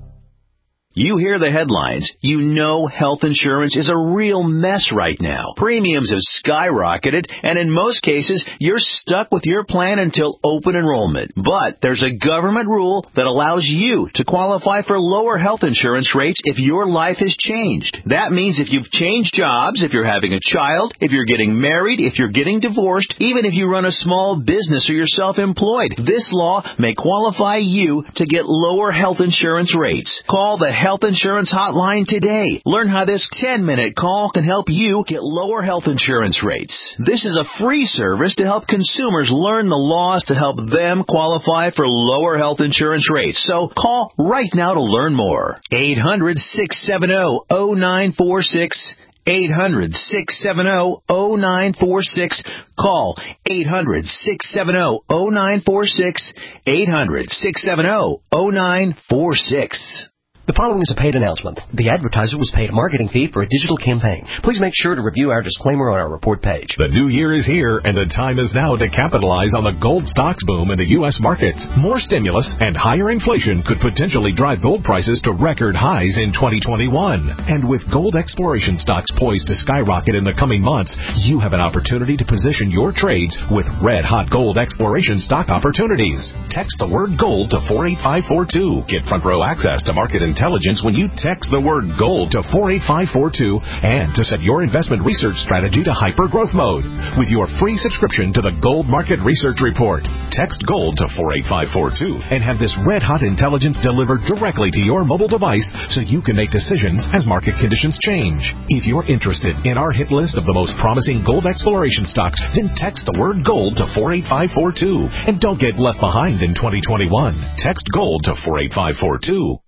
You hear the headlines. You know health insurance is a real mess right now. Premiums have skyrocketed, and in most cases, you're stuck with your plan until open enrollment. But there's a government rule that allows you to qualify for lower health insurance rates if your life has changed. That means if you've changed jobs, if you're having a child, if you're getting married, if you're getting divorced, even if you run a small business or you're self-employed, this law may qualify you to get lower health insurance rates. Call the Health Insurance Hotline today. Learn how this ten-minute call can help you get lower health insurance rates. This is a free service to help consumers learn the laws to help them qualify for lower health insurance rates. So call right now to learn more. eight hundred, six seven zero, zero nine four six. eight hundred, six seven zero, zero nine four six. Call eight hundred, six seven zero, zero nine four six. eight hundred, six seven zero, zero nine four six. The following is a paid announcement. The advertiser was paid a marketing fee for a digital campaign. Please make sure to review our disclaimer on our report page. The new year is here, and the time is now to capitalize on the gold stocks boom in the U S markets. More stimulus and higher inflation could potentially drive gold prices to record highs in twenty twenty-one. And with gold exploration stocks poised to skyrocket in the coming months, you have an opportunity to position your trades with red-hot gold exploration stock opportunities. Text the word gold to four eight five four two. Get front-row access to market intelligence Intelligence when you text the word GOLD to four eight five four two and to set your investment research strategy to hyper-growth mode with your free subscription to the Gold Market Research Report. Text GOLD to four eight five four two and have this red-hot intelligence delivered directly to your mobile device so you can make decisions as market conditions change. If you're interested in our hit list of the most promising gold exploration stocks, then text the word GOLD to four eight five four two and don't get left behind in twenty twenty-one. Text GOLD to four eight five four two.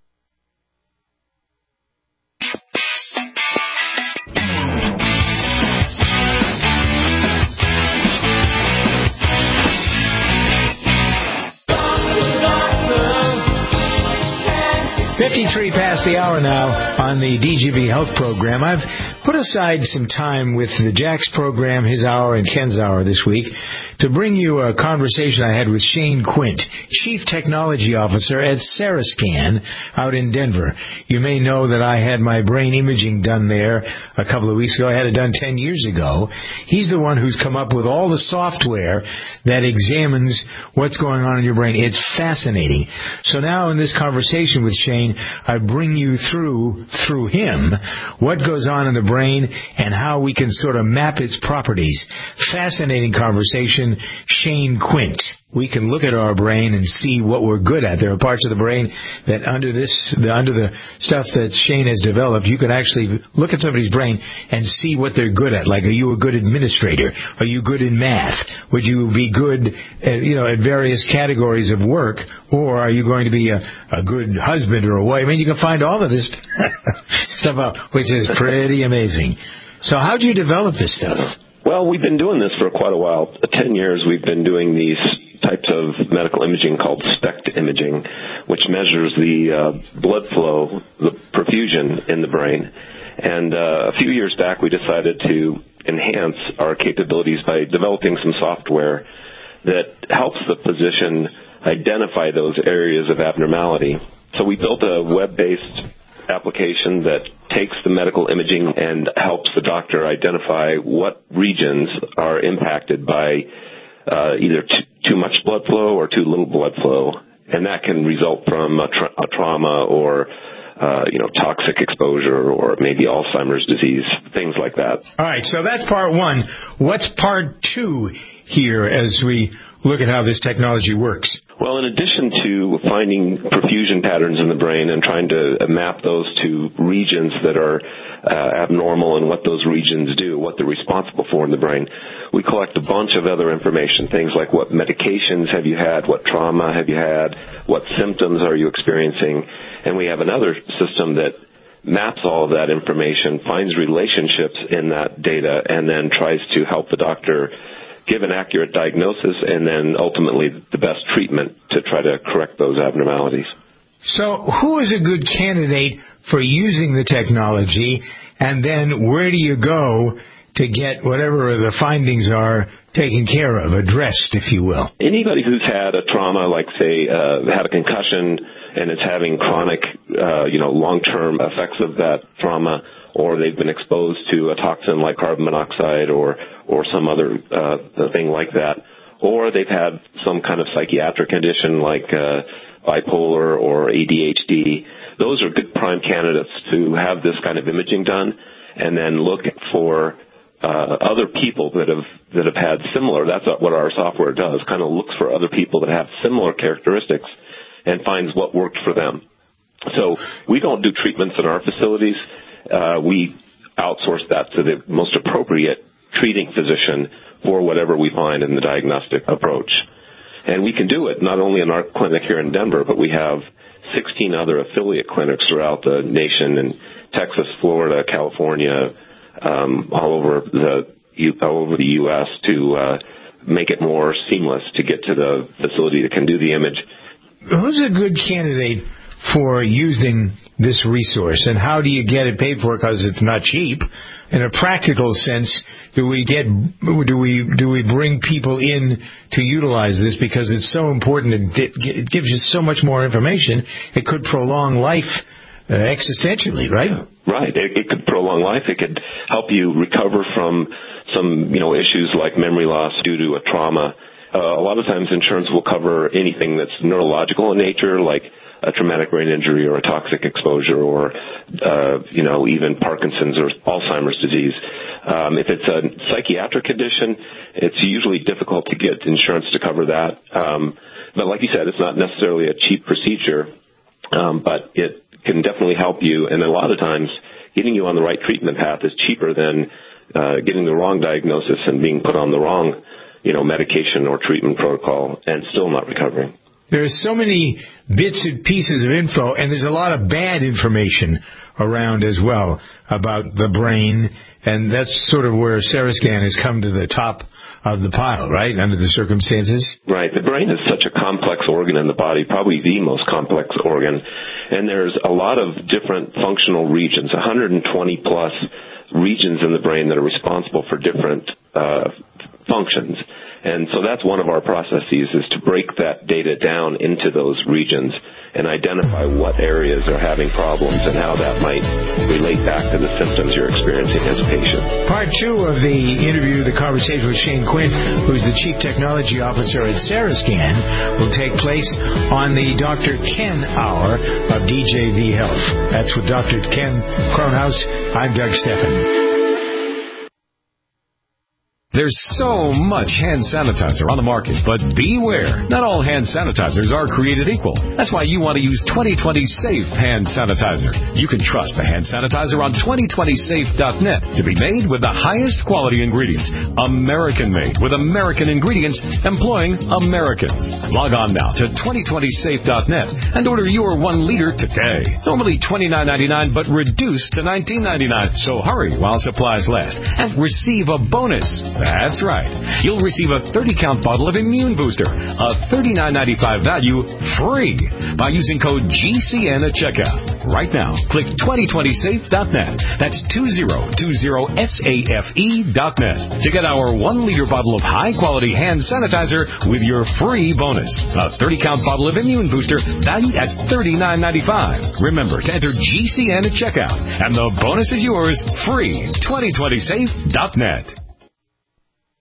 fifty-three past the hour now on the D G B Health Program. I've put aside some time with the Jack's program, his hour, and Ken's hour this week to bring you a conversation I had with Shane Quint, Chief Technology Officer at Cerascan out in Denver. You may know that I had my brain imaging done there a couple of weeks ago. I had it done ten years ago. He's the one who's come up with all the software that examines what's going on in your brain. It's fascinating. So now in this conversation with Shane, I bring you through, through him, what goes on in the brain and how we can sort of map its properties. Fascinating conversation. Shane Quint. We can look at our brain and see what we're good at. There are parts of the brain that under this, the, under the stuff that Shane has developed, you can actually look at somebody's brain and see what they're good at. Like, are you a good administrator? Are you good in math? Would you be good at, you know, at various categories of work? Or are you going to be a, a good husband or a wife? I mean, you can find all of this stuff out, which is pretty amazing. So how do you develop this stuff? Well, we've been doing this for quite a while. Ten years we've been doing these types of medical imaging called SPECT imaging, which measures the uh, blood flow, the perfusion in the brain. And uh, a few years back we decided to enhance our capabilities by developing some software that helps the physician identify those areas of abnormality. So we built a web-based application that takes the medical imaging and helps the doctor identify what regions are impacted by uh, either t- too much blood flow or too little blood flow. And that can result from a, tra- a trauma or uh, you know, toxic exposure or maybe Alzheimer's disease, things like that. All right, so that's part one. What's part two here as we look at how this technology works? Well, in addition to finding perfusion patterns in the brain and trying to map those to regions that are uh, abnormal and what those regions do, what they're responsible for in the brain, we collect a bunch of other information, things like what medications have you had, what trauma have you had, what symptoms are you experiencing, and we have another system that maps all of that information, finds relationships in that data, and then tries to help the doctor give an accurate diagnosis and then ultimately the best treatment to try to correct those abnormalities. So who is a good candidate for using the technology, and then where do you go to get whatever the findings are taken care of, addressed, if you will? Anybody who's had a trauma, like, say, uh, had a concussion and is having chronic, uh, you know, long-term effects of that trauma, or they've been exposed to a toxin like carbon monoxide or, or some other uh, thing like that, or they've had some kind of psychiatric condition like uh, bipolar or A D H D, those are good prime candidates to have this kind of imaging done and then look for uh, other people that have that have had similar. That's what our software does, kind of looks for other people that have similar characteristics and finds what worked for them. So we don't do treatments in our facilities. Uh, we outsource that to the most appropriate treating physician for whatever we find in the diagnostic approach. And we can do it not only in our clinic here in Denver, but we have sixteen other affiliate clinics throughout the nation in Texas, Florida, California, um, all over the all over the U S to uh, make it more seamless to get to the facility that can do the image. Who's a good candidate for using this resource, and how do you get it paid for? Because it's not cheap. In a practical sense, do we get do we do we bring people in to utilize this because it's so important and it, it gives you so much more information? It could prolong life uh, existentially, right? Right. It, it could prolong life. It could help you recover from some you know issues like memory loss due to a trauma. Uh, a lot of times insurance will cover anything that's neurological in nature, like a traumatic brain injury or a toxic exposure or, uh, you know, even Parkinson's or Alzheimer's disease. Um, if it's a psychiatric condition, it's usually difficult to get insurance to cover that. Um, but like you said, it's not necessarily a cheap procedure, um, but it can definitely help you. And a lot of times, getting you on the right treatment path is cheaper than uh, getting the wrong diagnosis and being put on the wrong, you know, medication or treatment protocol and still not recovering. There's so many bits and pieces of info, and there's a lot of bad information around as well about the brain, and that's sort of where Seroscan has come to the top of the pile, right, under the circumstances? Right. The brain is such a complex organ in the body, probably the most complex organ, and there's a lot of different functional regions, one hundred twenty plus regions in the brain that are responsible for different uh functions. And so that's one of our processes, is to break that data down into those regions and identify what areas are having problems and how that might relate back to the symptoms you're experiencing as a patient. Part two of the interview, the conversation with Shane Quinn, who's the Chief Technology Officer at Seroscan, will take place on the Doctor Ken Hour of D J V Health. That's with Doctor Ken Kronhaus. I'm Doug Steffen. There's so much hand sanitizer on the market, but beware. Not all hand sanitizers are created equal. That's why you want to use twenty twenty Safe Hand Sanitizer. You can trust the hand sanitizer on twenty twenty safe dot net to be made with the highest quality ingredients. American-made with American ingredients employing Americans. Log on now to twenty twenty safe dot net and order your one liter today. Normally twenty-nine ninety-nine, but reduced to nineteen ninety-nine. So hurry while supplies last and receive a bonus. That's right. You'll receive a thirty count bottle of Immune Booster, a thirty-nine ninety-five value, free by using code G C N at checkout. Right now, click twenty twenty safe dot net. That's twenty twenty safe dot net to get our one liter bottle of high-quality hand sanitizer with your free bonus. A thirty count bottle of Immune Booster valued at thirty-nine ninety-five. Remember to enter G C N at checkout, and the bonus is yours free. twenty twenty safe dot net.